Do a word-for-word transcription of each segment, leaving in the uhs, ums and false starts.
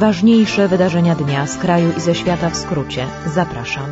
Ważniejsze wydarzenia dnia z kraju i ze świata w skrócie. Zapraszam.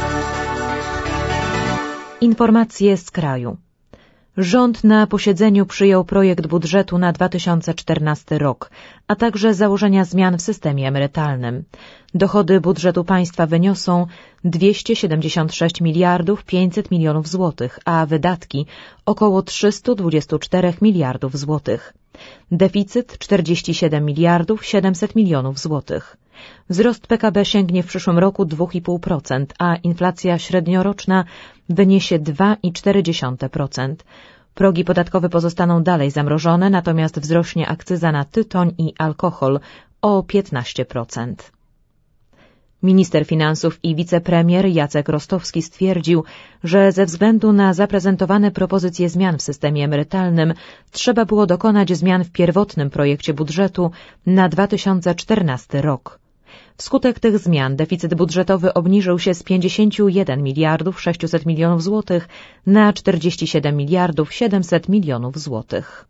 Informacje z kraju. Rząd na posiedzeniu przyjął projekt budżetu na dwa tysiące czternasty rok, a także założenia zmian w systemie emerytalnym. Dochody budżetu państwa wyniosą dwieście siedemdziesiąt sześć miliardów pięćset milionów złotych, a wydatki około trzysta dwadzieścia cztery miliardów złotych. Deficyt czterdzieści siedem miliardów siedemset milionów złotych. Wzrost P K B sięgnie w przyszłym roku dwa i pół procent, a inflacja średnioroczna wyniesie dwa i cztery dziesiąte procent. Progi podatkowe pozostaną dalej zamrożone, natomiast wzrośnie akcyza na tytoń i alkohol o piętnaście procent. Minister finansów i wicepremier Jacek Rostowski stwierdził, że ze względu na zaprezentowane propozycje zmian w systemie emerytalnym trzeba było dokonać zmian w pierwotnym projekcie budżetu na dwa tysiące czternasty rok. Wskutek tych zmian deficyt budżetowy obniżył się z pięćdziesiąt jeden miliardów sześćset milionów złotych na czterdzieści siedem miliardów siedemset milionów złotych.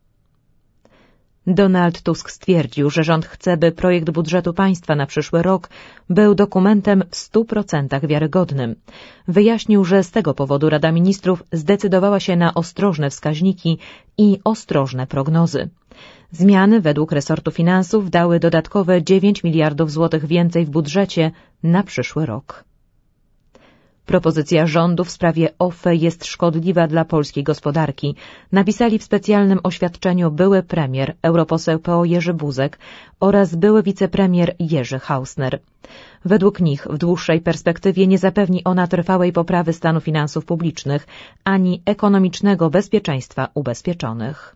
Donald Tusk stwierdził, że rząd chce, by projekt budżetu państwa na przyszły rok był dokumentem w stu procentach wiarygodnym. Wyjaśnił, że z tego powodu Rada Ministrów zdecydowała się na ostrożne wskaźniki i ostrożne prognozy. Zmiany według resortu finansów dały dodatkowe dziewięć miliardów złotych więcej w budżecie na przyszły rok. Propozycja rządu w sprawie O F E jest szkodliwa dla polskiej gospodarki, napisali w specjalnym oświadczeniu były premier, europoseł P O Jerzy Buzek oraz były wicepremier Jerzy Hausner. Według nich w dłuższej perspektywie nie zapewni ona trwałej poprawy stanu finansów publicznych ani ekonomicznego bezpieczeństwa ubezpieczonych.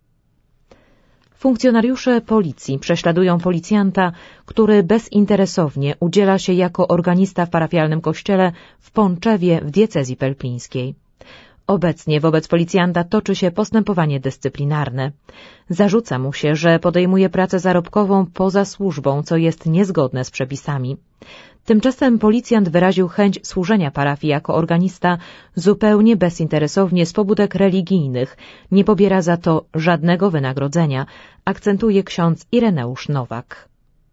Funkcjonariusze policji prześladują policjanta, który bezinteresownie udziela się jako organista w parafialnym kościele w Pączewie w diecezji pelpińskiej. Obecnie wobec policjanta toczy się postępowanie dyscyplinarne. Zarzuca mu się, że podejmuje pracę zarobkową poza służbą, co jest niezgodne z przepisami. Tymczasem policjant wyraził chęć służenia parafii jako organista zupełnie bezinteresownie z pobudek religijnych, nie pobiera za to żadnego wynagrodzenia, akcentuje ksiądz Ireneusz Nowak.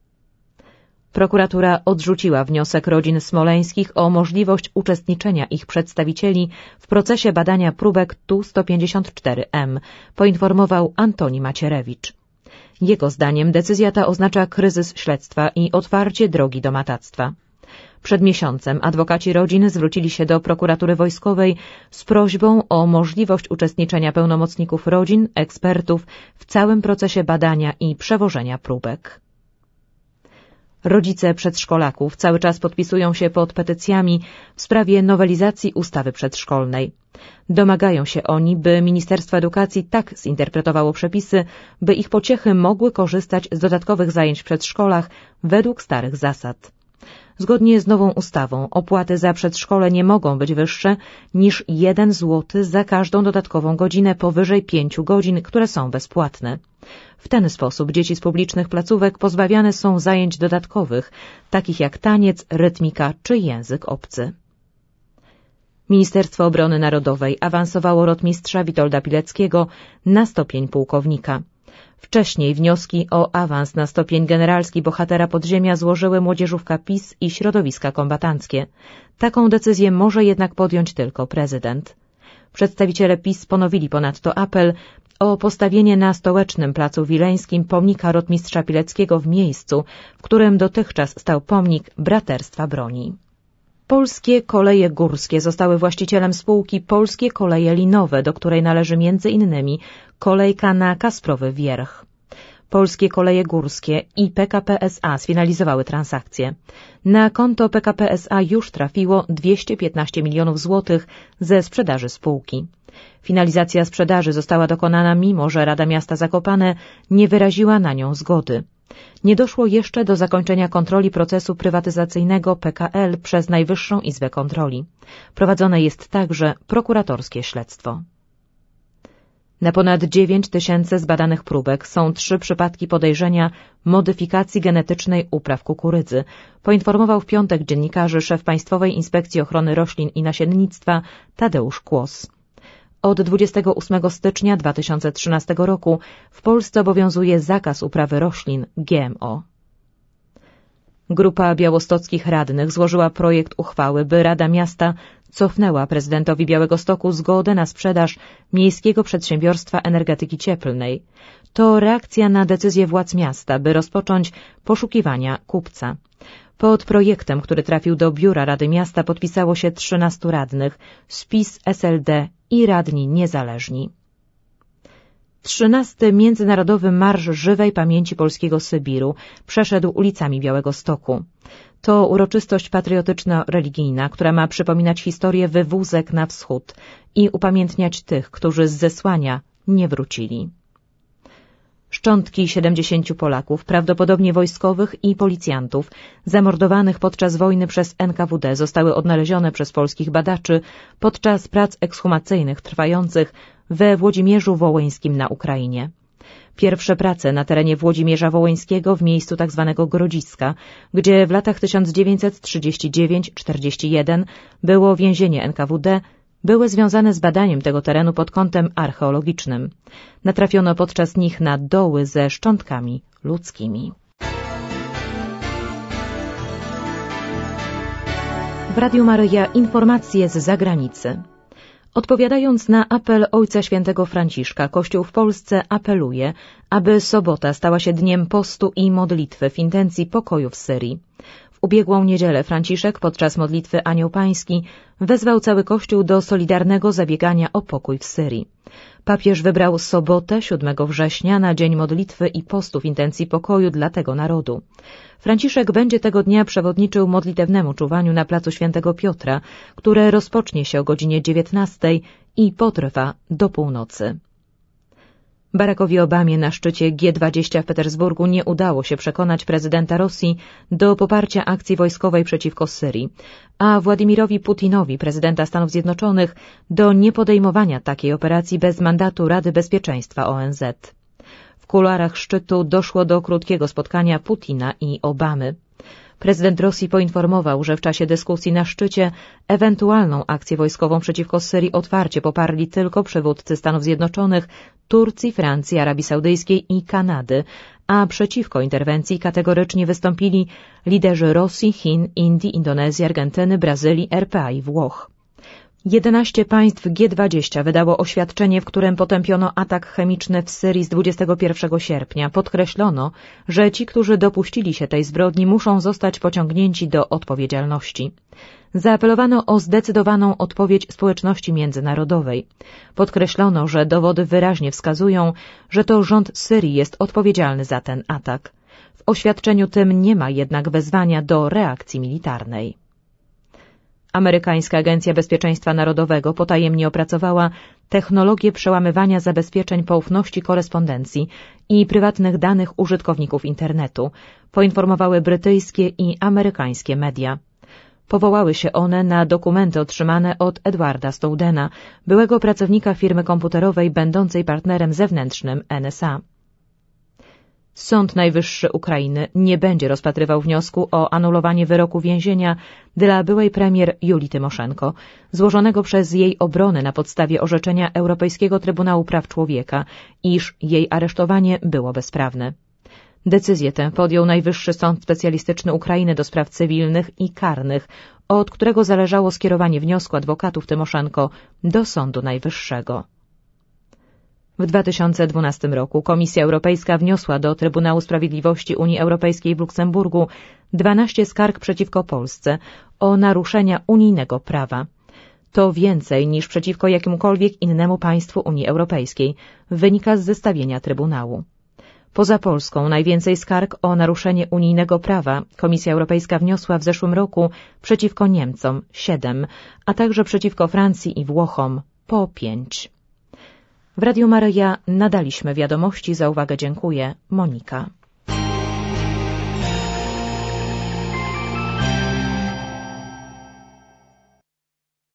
Prokuratura odrzuciła wniosek rodzin smoleńskich o możliwość uczestniczenia ich przedstawicieli w procesie badania próbek T U sto pięćdziesiąt cztery M, poinformował Antoni Macierewicz. Jego zdaniem decyzja ta oznacza kryzys śledztwa i otwarcie drogi do matactwa. Przed miesiącem adwokaci rodzin zwrócili się do prokuratury wojskowej z prośbą o możliwość uczestniczenia pełnomocników rodzin, ekspertów w całym procesie badania i przewożenia próbek. Rodzice przedszkolaków cały czas podpisują się pod petycjami w sprawie nowelizacji ustawy przedszkolnej. Domagają się oni, by Ministerstwo Edukacji tak zinterpretowało przepisy, by ich pociechy mogły korzystać z dodatkowych zajęć w przedszkolach według starych zasad. Zgodnie z nową ustawą opłaty za przedszkole nie mogą być wyższe niż jeden złoty za każdą dodatkową godzinę powyżej pięciu godzin, które są bezpłatne. W ten sposób dzieci z publicznych placówek pozbawiane są zajęć dodatkowych, takich jak taniec, rytmika czy język obcy. Ministerstwo Obrony Narodowej awansowało rotmistrza Witolda Pileckiego na stopień pułkownika. Wcześniej wnioski o awans na stopień generalski bohatera podziemia złożyły młodzieżówka PiS i środowiska kombatanckie. Taką decyzję może jednak podjąć tylko prezydent. Przedstawiciele PiS ponowili ponadto apel o postawienie na Stołecznym Placu Wileńskim pomnika rotmistrza Pileckiego w miejscu, w którym dotychczas stał pomnik Braterstwa Broni. Polskie Koleje Górskie zostały właścicielem spółki Polskie Koleje Linowe, do której należy między innymi kolejka na Kasprowy Wierch. Polskie Koleje Górskie i P K P S A sfinalizowały transakcję. Na konto P K P S A już trafiło dwieście piętnaście milionów złotych ze sprzedaży spółki. Finalizacja sprzedaży została dokonana mimo, że Rada Miasta Zakopane nie wyraziła na nią zgody. Nie doszło jeszcze do zakończenia kontroli procesu prywatyzacyjnego P K L przez Najwyższą Izbę Kontroli. Prowadzone jest także prokuratorskie śledztwo. Na ponad dziewięć tysięcy zbadanych próbek są trzy przypadki podejrzenia modyfikacji genetycznej upraw kukurydzy, poinformował w piątek dziennikarzy szef Państwowej Inspekcji Ochrony Roślin i Nasiennictwa Tadeusz Kłos. Od dwudziestego ósmego stycznia dwa tysiące trzynastego roku w Polsce obowiązuje zakaz uprawy roślin G M O. Grupa białostockich radnych złożyła projekt uchwały, by Rada Miasta cofnęła prezydentowi Białegostoku zgodę na sprzedaż miejskiego przedsiębiorstwa energetyki cieplnej. To reakcja na decyzję władz miasta, by rozpocząć poszukiwania kupca. Pod projektem, który trafił do biura Rady Miasta, podpisało się trzynastu radnych z PiS, S L D i radni niezależni. Trzynasty Międzynarodowy Marsz Żywej Pamięci Polskiego Sybiru przeszedł ulicami Białegostoku. To uroczystość patriotyczno-religijna, która ma przypominać historię wywózek na wschód i upamiętniać tych, którzy z zesłania nie wrócili. Szczątki siedemdziesięciu Polaków, prawdopodobnie wojskowych i policjantów, zamordowanych podczas wojny przez N K W D zostały odnalezione przez polskich badaczy podczas prac ekshumacyjnych trwających we Włodzimierzu Wołyńskim na Ukrainie. Pierwsze prace na terenie Włodzimierza Wołyńskiego w miejscu tzw. Grodziska, gdzie w latach tysiąc dziewięćset trzydziestym dziewiątym do czterdziestego pierwszego było więzienie N K W D, były związane z badaniem tego terenu pod kątem archeologicznym. Natrafiono podczas nich na doły ze szczątkami ludzkimi. W Radiu Maryja informacje z zagranicy. Odpowiadając na apel Ojca Świętego Franciszka, Kościół w Polsce apeluje, aby sobota stała się dniem postu i modlitwy w intencji pokoju w Syrii. W ubiegłą niedzielę Franciszek podczas modlitwy Anioł Pański wezwał cały Kościół do solidarnego zabiegania o pokój w Syrii. Papież wybrał sobotę, siódmego września, na dzień modlitwy i postu w intencji pokoju dla tego narodu. Franciszek będzie tego dnia przewodniczył modlitewnemu czuwaniu na placu Świętego Piotra, które rozpocznie się o godzinie dziewiętnastej i potrwa do północy. Barackowi Obamie na szczycie G dwadzieścia w Petersburgu nie udało się przekonać prezydenta Rosji do poparcia akcji wojskowej przeciwko Syrii, a Władimirowi Putinowi, prezydenta Stanów Zjednoczonych, do niepodejmowania takiej operacji bez mandatu Rady Bezpieczeństwa O N Z. W kuluarach szczytu doszło do krótkiego spotkania Putina i Obamy. Prezydent Rosji poinformował, że w czasie dyskusji na szczycie ewentualną akcję wojskową przeciwko Syrii otwarcie poparli tylko przywódcy Stanów Zjednoczonych, Turcji, Francji, Arabii Saudyjskiej i Kanady, a przeciwko interwencji kategorycznie wystąpili liderzy Rosji, Chin, Indii, Indonezji, Argentyny, Brazylii, R P A i Włoch. jedenaście państw G dwadzieścia wydało oświadczenie, w którym potępiono atak chemiczny w Syrii z dwudziestego pierwszego sierpnia. Podkreślono, że ci, którzy dopuścili się tej zbrodni, muszą zostać pociągnięci do odpowiedzialności. Zaapelowano o zdecydowaną odpowiedź społeczności międzynarodowej. Podkreślono, że dowody wyraźnie wskazują, że to rząd Syrii jest odpowiedzialny za ten atak. W oświadczeniu tym nie ma jednak wezwania do reakcji militarnej. Amerykańska Agencja Bezpieczeństwa Narodowego potajemnie opracowała technologię przełamywania zabezpieczeń poufności korespondencji i prywatnych danych użytkowników internetu, poinformowały brytyjskie i amerykańskie media. Powołały się one na dokumenty otrzymane od Edwarda Snowdena, byłego pracownika firmy komputerowej będącej partnerem zewnętrznym N S A. Sąd Najwyższy Ukrainy nie będzie rozpatrywał wniosku o anulowanie wyroku więzienia dla byłej premier Julii Tymoszenko, złożonego przez jej obronę na podstawie orzeczenia Europejskiego Trybunału Praw Człowieka, iż jej aresztowanie było bezprawne. Decyzję tę podjął Najwyższy Sąd Specjalistyczny Ukrainy do spraw cywilnych i karnych, od którego zależało skierowanie wniosku adwokatów Tymoszenko do Sądu Najwyższego. W dwa tysiące dwunastym roku Komisja Europejska wniosła do Trybunału Sprawiedliwości Unii Europejskiej w Luksemburgu dwanaście skarg przeciwko Polsce o naruszenia unijnego prawa. To więcej niż przeciwko jakiemukolwiek innemu państwu Unii Europejskiej, wynika z zestawienia Trybunału. Poza Polską najwięcej skarg o naruszenie unijnego prawa Komisja Europejska wniosła w zeszłym roku przeciwko Niemcom siedem, a także przeciwko Francji i Włochom po pięć. W Radiu Maryja nadaliśmy wiadomości. Za uwagę dziękuję. Monika.